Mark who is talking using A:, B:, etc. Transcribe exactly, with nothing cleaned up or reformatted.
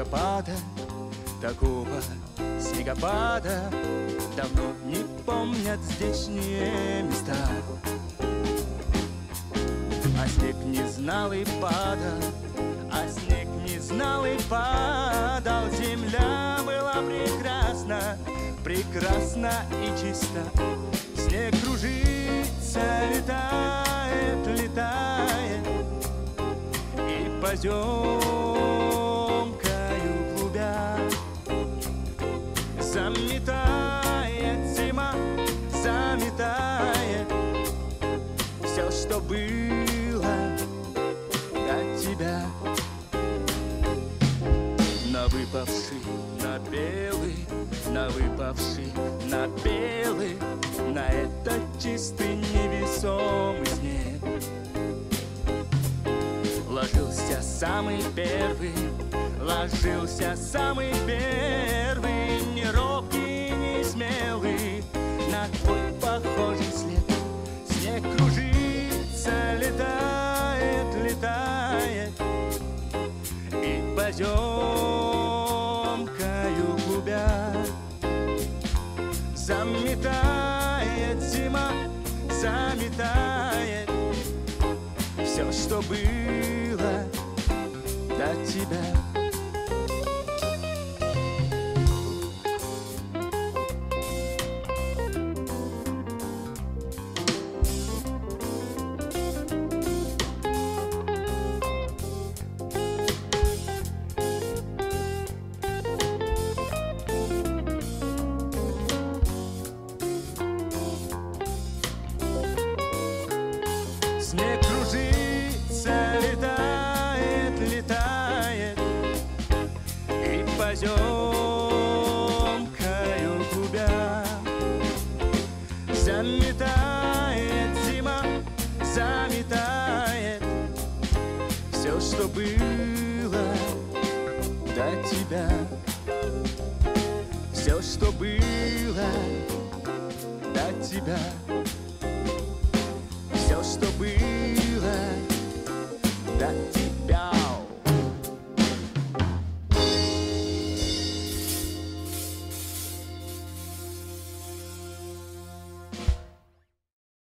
A: снегопада, такого снегопада давно не помнят здешние места. А снег не знал и падал, а снег не знал и падал. Земля была прекрасна, прекрасна и чиста. Снег кружится, летает, летает, и поземкою клубя заметает зима, заметает все, что было до тебя. На выпавший, на белый, на выпавший, на белый, на этот чистый невесомый снег ложился самый первый, ложился самый первый, не робкий, не смелый, на твой похожий след. Снег кружится, летает, летает, и поземкою клубя заметает зима, заметает все, что было до тебя. Снег кружится, летает, летает, и поземкою клубя заметает зима, заметает все, что было до тебя. Все, что было до тебя. Все, что было